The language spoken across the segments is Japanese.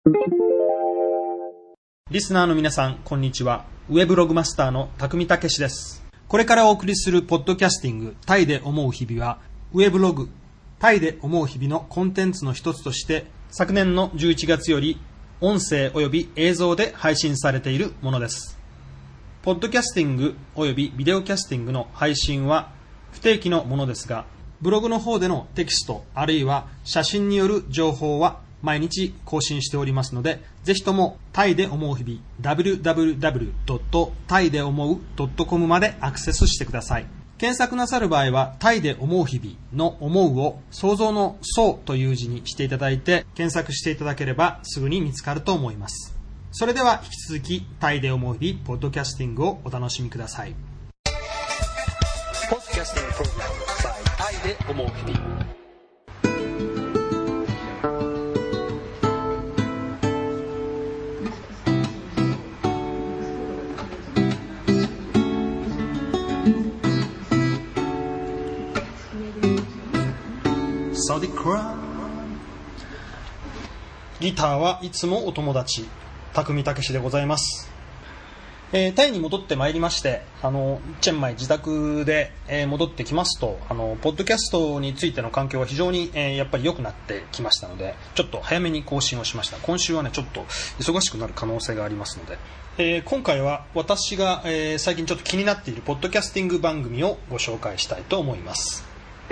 リスナーの皆さん、こんにちは。ウェブログマスターの匠武です。これからお送りするポッドキャスティング、タイで思う日々は、ウェブログ、タイで思う日々のコンテンツの一つとして、昨年の11月より、音声及び映像で配信されているものです。ポッドキャスティング及びビデオキャスティングの配信は不定期のものですが、ブログの方でのテキストあるいは写真による情報は毎日更新しておりますので、ぜひともタイで思う日々 www.thaideomou.com までアクセスしてください。検索なさる場合はタイで思う日々の思うを想像の想という字にしていただいて検索していただければすぐに見つかると思います。それでは引き続きタイで思う日々ポッドキャスティングをお楽しみください。 ポッドキャスティングプログラム by タイで思う日々。 サディクラギターはいつもお友達、匠武でございます。タイに戻ってまいりまして、チェンマイ自宅で、戻ってきますと、ポッドキャストについての環境は非常に、やっぱり良くなってきましたので、ちょっと早めに更新をしました。今週はね、ちょっと忙しくなる可能性がありますので、今回は私が、最近ちょっと気になっているポッドキャスティング番組をご紹介したいと思います。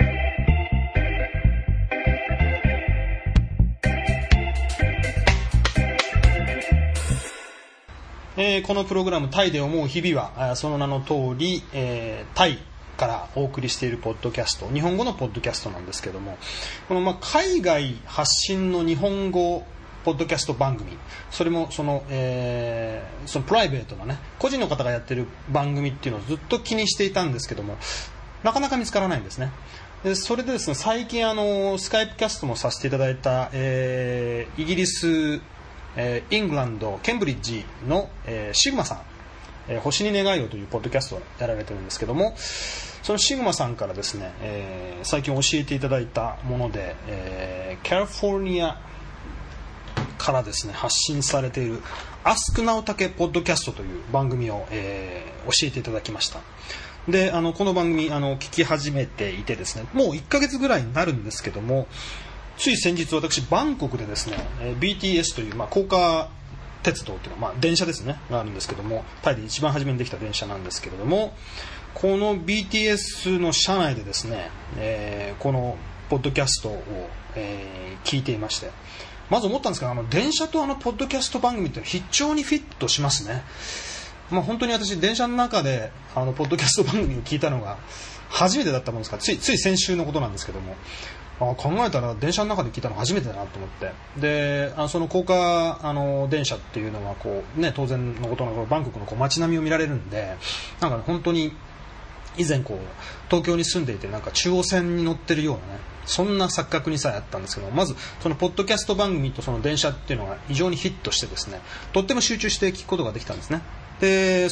このプログラムタイで思う日々はその名の通り、タイからお送りしているポッドキャスト、日本語のポッドキャストなんですけども、この海外発信の日本語ポッドキャスト番組、それもそのプライベートなね個人の方がやってる番組っていうのをずっと気にしていたんですけども、なかなか見つからないんですね。でそれでですね、最近スカイプキャストもさせていただいた、イギリスイングランドケンブリッジの、シグマさん、星に願いをというポッドキャストをやられてるんですけども、そのシグマさんからですね、最近教えていただいたもので、カリフォルニアからですね発信されているアスクナオタケポッドキャストという番組を、教えていただきました。でこの番組聞き始めていてですね、もう1ヶ月ぐらいになるんですけども、つい先日私バンコクでですね BTS という、高架鉄道というのは、電車ですねがあるんですけども、タイで一番初めにできた電車なんですけれども、この BTS の車内でですね、このポッドキャストを、聞いていまして、まず思ったんですけど、電車とポッドキャスト番組って非常にフィットしますね。本当に私電車の中でポッドキャスト番組を聞いたのが初めてだったものですから、つい先週のことなんですけども、考えたら電車の中で聞いたの初めてだなと思って、でその高架電車っていうのはこう、ね、当然のことながらバンコクの街並みを見られるんで、なんか本当に以前東京に住んでいて中央線に乗ってるようなね、そんな錯覚にさえあったんですけど、まずそのポッドキャスト番組とその電車っていうのが非常にヒットしてですね、とっても集中して聞くことができたんですね。で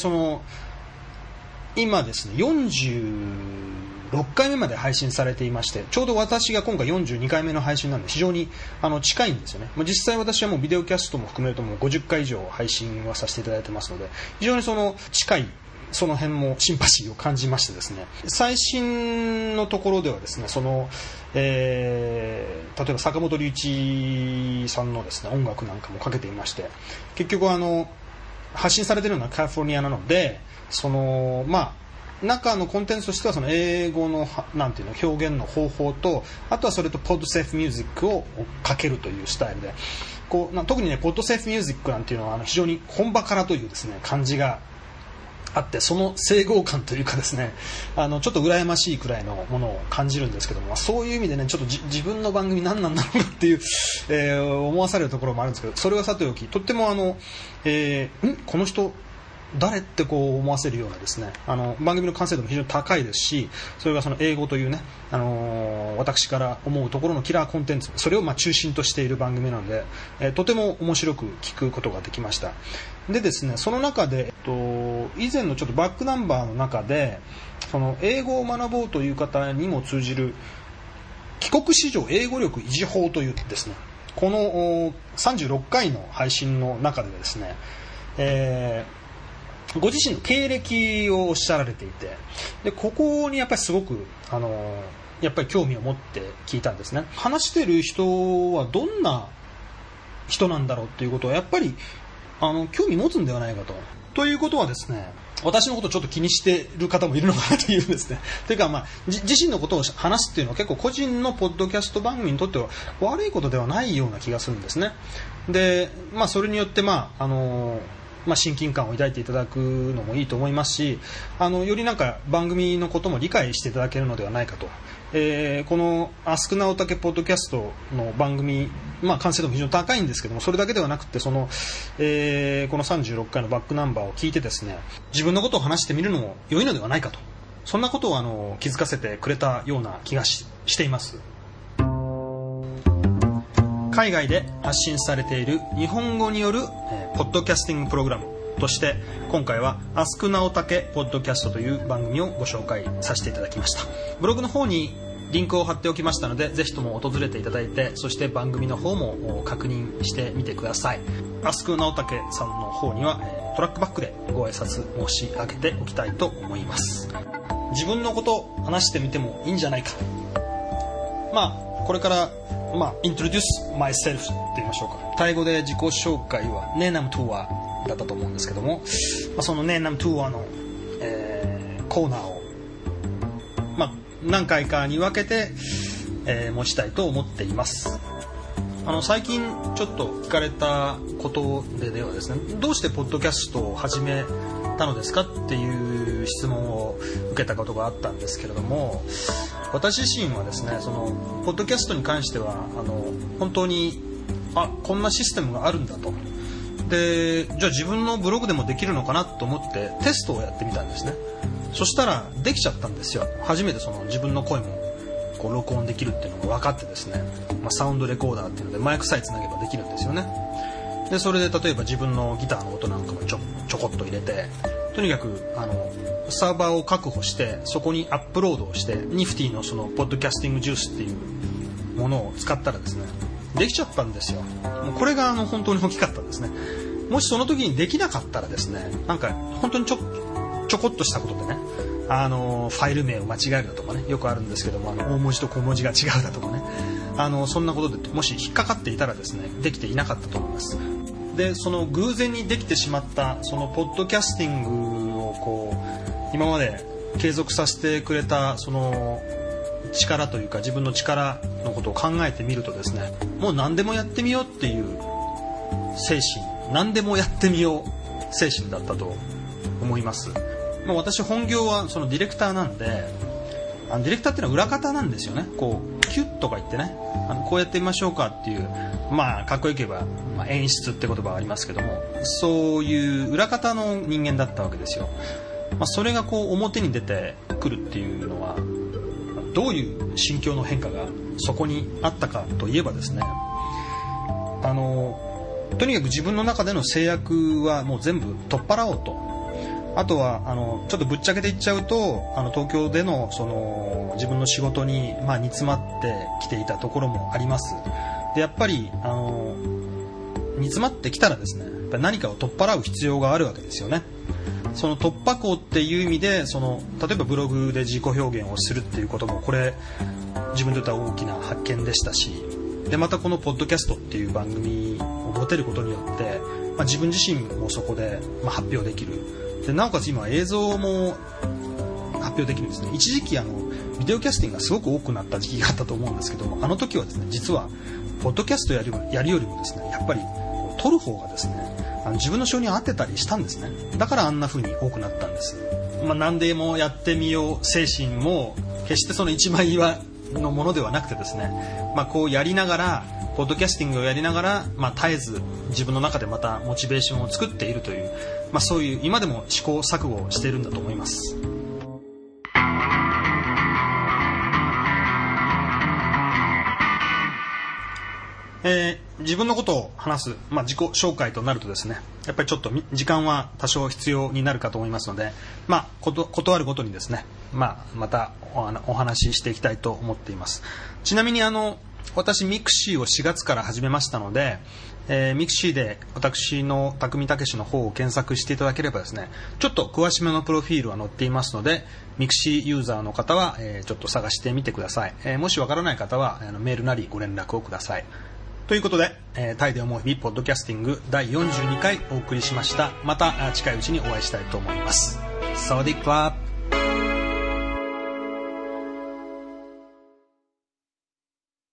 今ですね46回目まで配信されていまして、ちょうど私が今回42回目の配信なんで非常に近いんですよね。実際私はもうビデオキャストも含めるともう50回以上配信はさせていただいてますので、非常に近いその辺もシンパシーを感じましてですね、最新のところではですね、例えば坂本龍一さんのですね音楽なんかもかけていまして、結局発信されているのはカリフォルニアなので、中のコンテンツとしてはその英語の表現の方法と、あとはそれとポッドセーフミュージックをかけるというスタイルで、特にねポッドセーフミュージックなんていうのは非常に本場からというですね感じがあって、その整合感というかですね、ちょっと羨ましいくらいのものを感じるんですけども、そういう意味でねちょっと自分の番組何なんだろうかっていう、思わされるところもあるんですけど、それはさておき、とってもこの人誰って思わせるようなですね、番組の完成度も非常に高いですし、それがその英語というね、私から思うところのキラーコンテンツ、それを中心としている番組なので、とても面白く聞くことができました。でですね、その中で、以前のちょっとバックナンバーの中で、その英語を学ぼうという方にも通じる帰国子女英語力維持法というですね、 この36回の配信の中でですね、ご自身の経歴をおっしゃられていて、でここにやっぱりすごくやっぱり興味を持って聞いたんですね。話している人はどんな人なんだろうっていうことをやっぱり興味持つんではないかと。ということはですね、私のことをちょっと気にしている方もいるのかなというんですね。というか、自身のことを話すっていうのは結構個人のポッドキャスト番組にとっては悪いことではないような気がするんですね。で、それによって親近感を抱いていただくのもいいと思いますし、よりなんか番組のことも理解していただけるのではないかと。このアスクナオタケポッドキャストの番組、完成度も非常に高いんですけども、それだけではなくてこの36回のバックナンバーを聞いてですね、自分のことを話してみるのも良いのではないかと、そんなことを気づかせてくれたような気がしています。海外で発信されている日本語によるポッドキャスティングプログラムとして今回はアスクナオタケポッドキャストという番組をご紹介させていただきました。ブログの方にリンクを貼っておきましたので、ぜひとも訪れていただいて、そして番組の方も確認してみてください。アスクナオタケさんの方にはトラックバックでご挨拶申し上げておきたいと思います。自分のことを話してみてもいいんじゃないか。これからintroduce myself って言いましょうか。タイ語で自己紹介はネーナムトゥアだったと思うんですけども、そのネーナムトゥアの、コーナーを、何回かに分けて、持ちたいと思っています。最近ちょっと聞かれたことではですね、どうしてポッドキャストを始めたのですかっていう質問を受けたことがあったんですけれども、私自身はですね、そのポッドキャストに関しては本当にこんなシステムがあるんだと。で、じゃあ自分のブログでもできるのかなと思ってテストをやってみたんですね。そしたらできちゃったんですよ。初めて自分の声も録音できるっていうのが分かってですね、サウンドレコーダーっていうのでマイクさえつなげばできるんですよね。でそれで例えば自分のギターの音なんかもちょこっと入れて、とにかくサーバーを確保してそこにアップロードをして、ニフティのそのポッドキャスティングジュースっていうものを使ったらですね、できちゃったんですよ。もうこれが本当に大きかったんですね。もしその時にできなかったらですね、なんか本当にちょこっとしたことでね、ファイル名を間違えるだとかね、よくあるんですけども、大文字と小文字が違うだとかね、そんなことでもし引っかかっていたらですね、できていなかったと思います。でその偶然にできてしまったそのポッドキャスティングを今まで継続させてくれたその力というか、自分の力のことを考えてみるとですね、もう何でもやってみようっていう精神、何でもやってみよう精神だったと思います。私本業はそのディレクターなんで、ディレクターっていうのは裏方なんですよね。キュッとか言ってね、こうやってみましょうかっていう、かっこよく言えば、演出って言葉がありますけども、そういう裏方の人間だったわけですよ。それが表に出てくるっていうのは、どういう心境の変化がそこにあったかといえばですね、とにかく自分の中での制約はもう全部取っ払おうと。あとはちょっとぶっちゃけて言っちゃうと、東京でのその自分の仕事に煮詰まってきていたところもあります。でやっぱり煮詰まってきたらですね、やっぱり何かを取っ払う必要があるわけですよね。その突破口っていう意味で、例えばブログで自己表現をするっていうことも、これ自分にとっては大きな発見でしたし、でまたこのポッドキャストっていう番組を持てることによって、自分自身もそこで発表できる。でなおかつ今映像も発表できるんですね。一時期ビデオキャスティングがすごく多くなった時期があったと思うんですけども、あの時はですね、実はポッドキャストやるよりもですね、やっぱり撮る方がですね、自分の性に合ってたりしたんですね。だからあんな風に多くなったんです。何でもやってみよう精神も決してその一枚岩のものではなくてですね、こうやりながら、ポッドキャスティングをやりながら、絶えず自分の中でまたモチベーションを作っているという、そういう今でも試行錯誤をしているんだと思います。自分のことを話す、自己紹介となるとですね、やっぱりちょっと時間は多少必要になるかと思いますので、ことあるごとにですね、またお話ししていきたいと思っています。ちなみに私ミクシーを4月から始めましたので、ミクシーで私の匠たけしの方を検索していただければですね、ちょっと詳しめのプロフィールは載っていますので、ミクシーユーザーの方は、ちょっと探してみてください。もしわからない方はメールなりご連絡をください。ということで、タイで思う日々ポッドキャスティング第42回お送りしました。また近いうちにお会いしたいと思います。サワディーカー。